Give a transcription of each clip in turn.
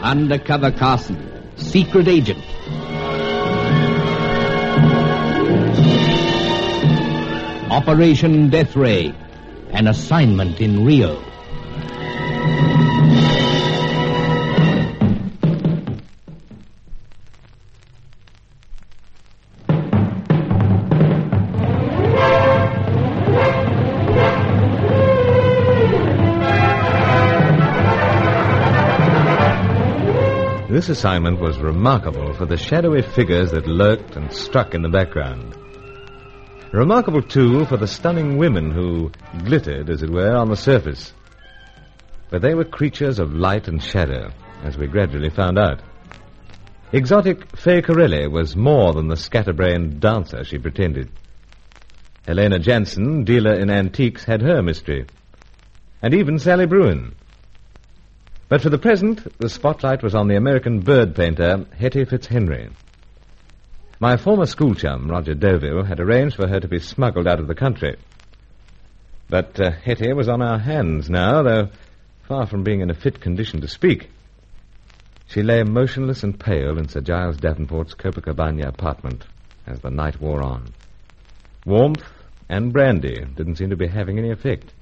Undercover Carson, secret agent. Operation Death Ray, an assignment in Rio. This assignment was remarkable for the shadowy figures that lurked and struck in the background. Remarkable, too, for the stunning women who glittered, as it were, on the surface. But they were creatures of light and shadow, as we gradually found out. Exotic Fay Corelli was more than the scatterbrained dancer she pretended. Helena Jansen, dealer in antiques, had her mystery. And even Sally Bruin. But for the present, the spotlight was on the American bird painter, Hetty Fitzhenry. My former school chum, Roger Deauville, had arranged for her to be smuggled out of the country. But Hetty was on our hands now, though far from being in a fit condition to speak. She lay motionless and pale in Sir Giles Davenport's Copacabana apartment as the night wore on. Warmth and brandy didn't seem to be having any effect.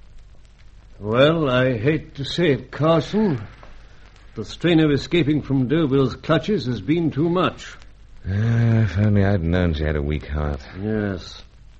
Well, I hate to say it, Carson. The strain of escaping from Deauville's clutches has been too much. If only I'd known she had a weak heart. Yes.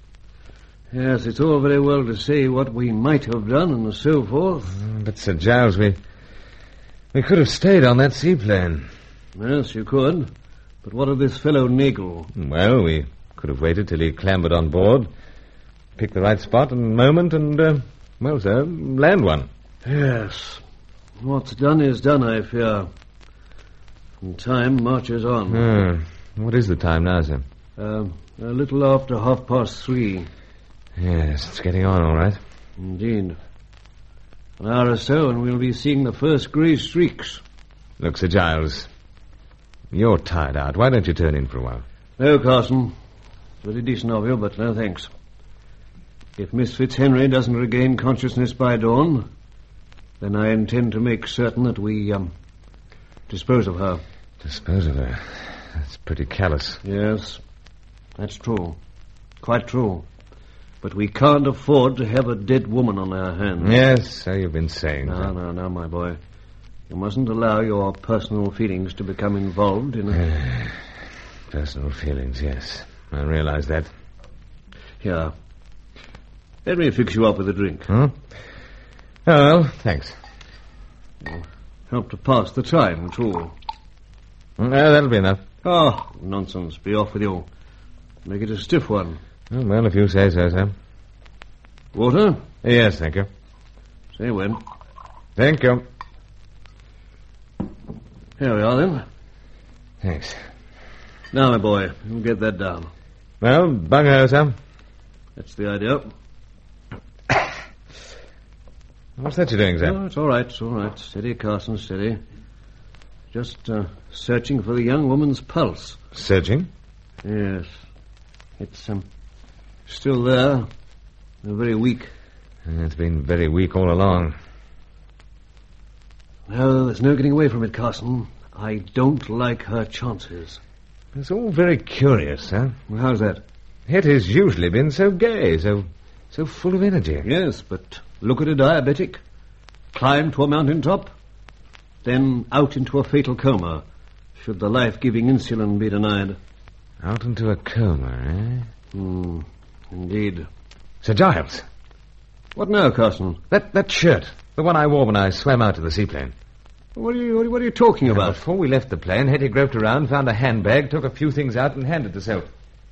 Yes, it's all very well to say what we might have done and so forth. But, Sir Giles, we could have stayed on that seaplane. Yes, you could. But what of this fellow Nagel? Well, we could have waited till he clambered on board, picked the right spot and moment, and, well, sir, land one. Yes. What's done is done, I fear. And time marches on. What is the time now, sir? A little after 3:30. Yes, it's getting on all right. Indeed. An hour or so, and we'll be seeing the first grey streaks. Look, Sir Giles, you're tired out. Why don't you turn in for a while? No, Carson. Very decent of you, but no thanks. If Miss Fitzhenry doesn't regain consciousness by dawn, then I intend to make certain that we, dispose of her. Dispose of her? That's pretty callous. Yes, that's true. Quite true. But we can't afford to have a dead woman on our hands. Yes, so you've been saying. No, my boy. You mustn't allow your personal feelings to become involved in a... Personal feelings, yes. I realize that. Here. Let me fix you up with a drink. Oh, well, thanks. Help to pass the time, too. That'll be enough. Oh, nonsense. Be off with you. Make it a stiff one. Oh, well, if you say so, sir. Water? Yes, thank you. Say when. Thank you. Here we are, then. Thanks. Now, my boy, you get that down. Well, bung-ho, sir. That's the idea. What's that you're doing, sir? Oh, it's all right, it's all right. Steady, Carson, steady. Just searching for the young woman's pulse. Searching? Yes. It's still there. They're very weak. It's been very weak all along. No, there's no getting away from it, Carson. I don't like her chances. It's all very curious, sir. Well, how's that? Hetty's usually been so gay, so full of energy. Yes, but look at a diabetic. Climb to a mountaintop, then out into a fatal coma, should the life-giving insulin be denied. Out into a coma, eh? Indeed. Sir Giles. What now, Carson? That shirt, the one I wore when I swam out to the seaplane. What are you talking about? Before we left the plane, Hetty groped around, found a handbag, took a few things out, and handed the soap.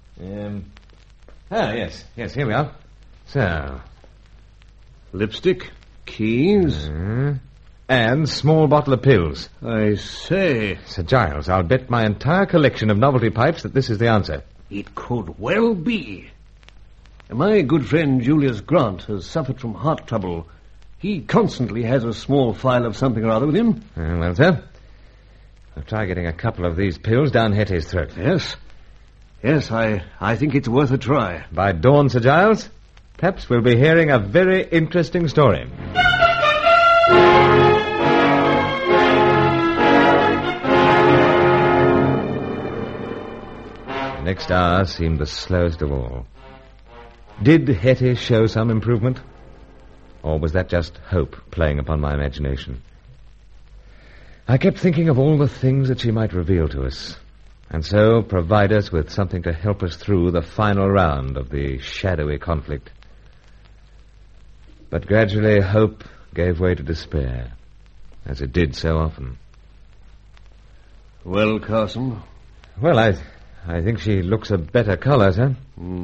Yes, here we are. So. Lipstick, keys. And small bottle of pills. I say. Sir Giles, I'll bet my entire collection of novelty pipes that this is the answer. It could well be. My good friend Julius Grant has suffered from heart trouble. He constantly has a small phial of something or other with him. Well, sir, I'll try getting a couple of these pills down Hetty's throat. Yes, I think it's worth a try. By dawn, Sir Giles, perhaps we'll be hearing a very interesting story. next hour seemed the slowest of all. Did Hetty show some improvement? Or was that just hope playing upon my imagination? I kept thinking of all the things that she might reveal to us, and so provide us with something to help us through the final round of the shadowy conflict. But gradually hope gave way to despair, as it did so often. Well, Carson? Well, I think she looks a better color, sir.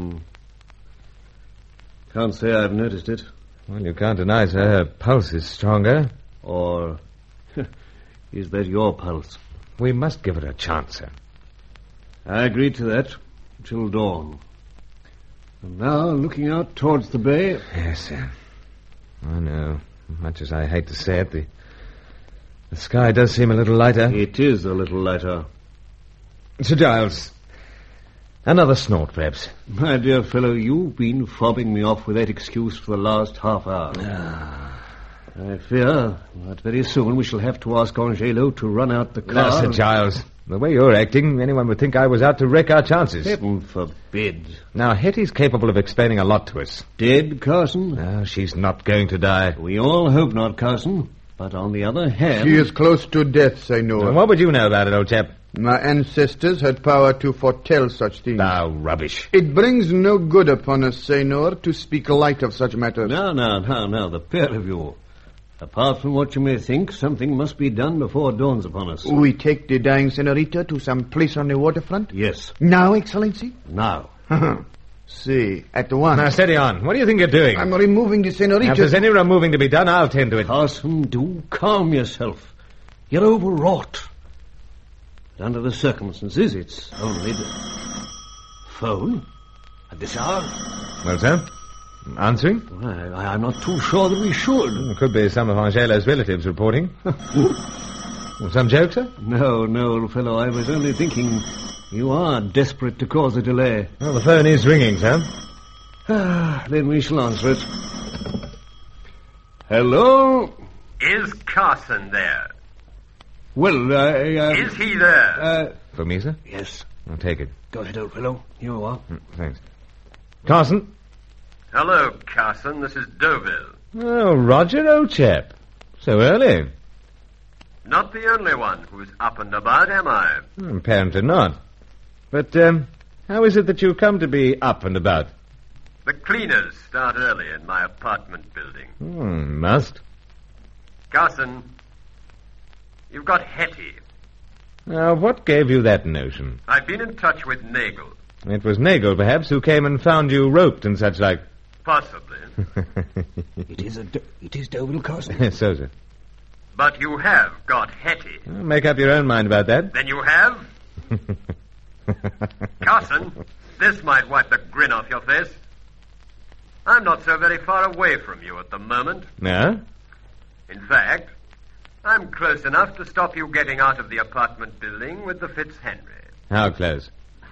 Can't say I've noticed it. Well, you can't deny, sir, her pulse is stronger. Or is that your pulse? We must give her a chance, sir. I agreed to that till dawn. And now, looking out towards the bay... Yes, sir. I know. Much as I hate to say it, the sky does seem a little lighter. It is a little lighter. Sir Giles, another snort, perhaps. My dear fellow, you've been fobbing me off with that excuse for the last half hour. I fear that very soon we shall have to ask Angelo to run out the car. Now, Sir Giles, the way you're acting, anyone would think I was out to wreck our chances. Heaven forbid. Now, Hetty's capable of explaining a lot to us. Dead, Carson? No, she's not going to die. We all hope not, Carson. But on the other hand... She is close to death, Senor. Well, what would you know about it, old chap? My ancestors had power to foretell such things. Now, rubbish. It brings no good upon us, Senor, to speak light of such matters. Now, the pair of you. Apart from what you may think, something must be done before it dawns upon us. We take the dying senorita to some place on the waterfront? Yes. Now, Excellency? Now. See, at once. Now, steady on. What do you think you're doing? I'm removing the senorita. If there's any removing to be done, I'll tend to it. Carson, do calm yourself. You're overwrought. But under the circumstances, it's only the... Phone? At this hour? Well, sir? Answering? I'm not too sure that we should. It could be some of Angelo's relatives reporting. Some joke, sir? No, old fellow. I was only thinking you are desperate to cause a delay. Well, the phone is ringing, sir. Then we shall answer it. Hello? Is Carson there? Well, Is he there? For me, sir? Yes. I'll take it. Go ahead, old fellow. Here you are. Thanks. Carson? Hello, Carson. This is Deauville. Oh, Roger, old chap. So early. Not the only one who's up and about, am I? Apparently not. But, how is it that you come to be up and about? The cleaners start early in my apartment building. Must. Carson, you've got Hetty. Now, what gave you that notion? I've been in touch with Nagel. It was Nagel, perhaps, who came and found you roped and such like. Possibly. It is Deauville, Carson. So, sir. But you have got Hetty. Well, make up your own mind about that. Then you have? Carson, this might wipe the grin off your face. I'm not so very far away from you at the moment. No? In fact, I'm close enough to stop you getting out of the apartment building with the Fitzhenry. How close?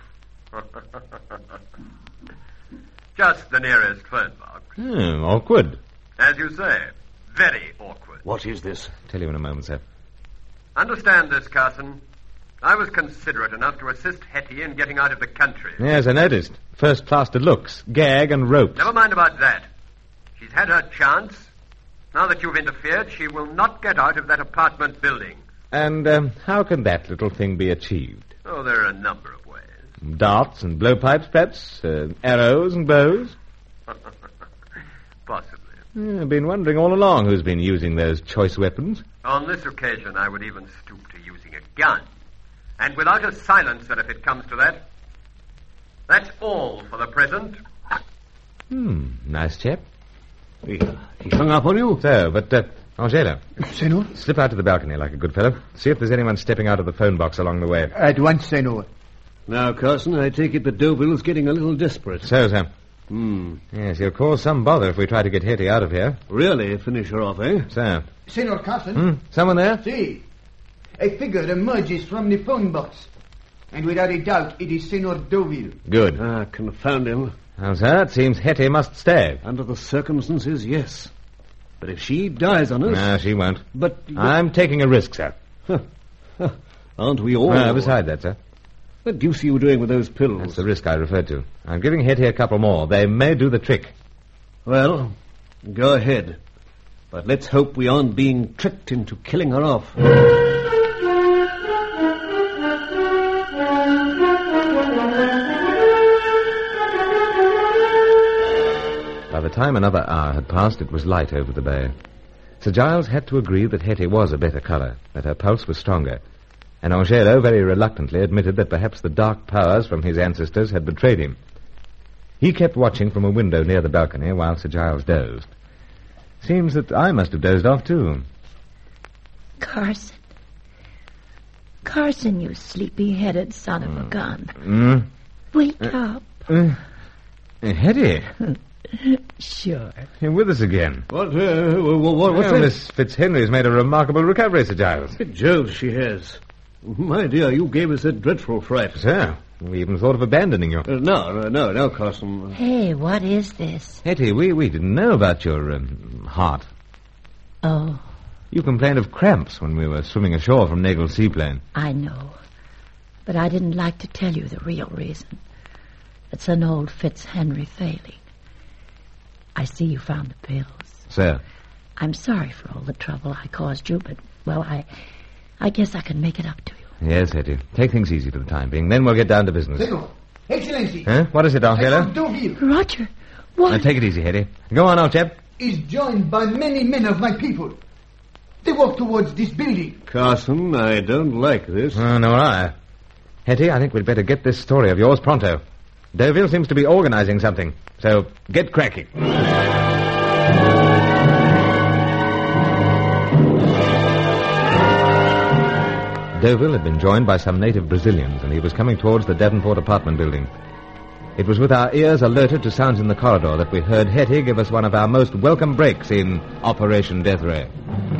Just the nearest phone box. Awkward. As you say, very awkward. What is this? Tell you in a moment, sir. Understand this, Carson. I was considerate enough to assist Hetty in getting out of the country. Yes, I noticed. First class to looks, gag and ropes. Never mind about that. She's had her chance. Now that you've interfered, she will not get out of that apartment building. And how can that little thing be achieved? Oh, there are a number of ways. Darts and blowpipes, perhaps? Arrows and bows? Possibly. I've been wondering all along who's been using those choice weapons. On this occasion, I would even stoop to using a gun. And without a silencer, if it comes to that. That's all for the present. Nice chap. He hung up on you? So, but, Angelo. Senor? Slip out to the balcony like a good fellow. See if there's anyone stepping out of the phone box along the way. At once, Senor. Now, Carson, I take it that Deauville's getting a little desperate. So, sir. Yes, he'll cause some bother if we try to get Hetty out of here. Really? Finish her off, eh? So. Senor Carson? Someone there? See. A figure emerges from the phone box. And without a doubt, it is Senor Deauville. Good. Confound him. Well, sir, it seems Hetty must stay. Under the circumstances, yes. But if she dies on us... No, she won't. But... I'm taking a risk, sir. Aren't we all? Beside that, sir. What deuce are you doing with those pills? That's the risk I referred to. I'm giving Hetty a couple more. They may do the trick. Well, go ahead. But let's hope we aren't being tricked into killing her off. By the time another hour had passed, it was light over the bay. Sir Giles had to agree that Hetty was a better colour, that her pulse was stronger, and Angelo very reluctantly admitted that perhaps the dark powers from his ancestors had betrayed him. He kept watching from a window near the balcony while Sir Giles dozed. Seems that I must have dozed off, too. Carson, you sleepy-headed son of a gun. Wake up. Hetty, Sure. you're with us again. What's Well, that? Miss Fitzhenry's made a remarkable recovery, Sir Giles. Good Jove, she has. My dear, you gave us a dreadful fright. Sir, we even thought of abandoning you. No, Carson. Hey, what is this? Hetty, we didn't know about your heart. Oh, You complained of cramps when we were swimming ashore from Nagle Seaplane. I know. But I didn't like to tell you the real reason. It's an old Fitzhenry failing. I see you found the pills. Sir, I'm sorry for all the trouble I caused you, but, well, I guess I can make it up to you. yes, Hetty. Take things easy for the time being. Then we'll get down to business. Senor, Excellency. Huh? What is it, I Angelo? found Deauville Roger, what? Now, take it easy, Hetty. Go on, old chap. is joined by many men of my people. They walk towards this building. Carson, I don't like this. Nor I. Hetty, I think we'd better get this story of yours pronto. Deauville seems to be organizing something, so get cracking. Deauville had been joined by some native Brazilians, and he was coming towards the Devonport apartment building. It was with our ears alerted to sounds in the corridor that we heard Hetty give us one of our most welcome breaks in Operation Death Ray.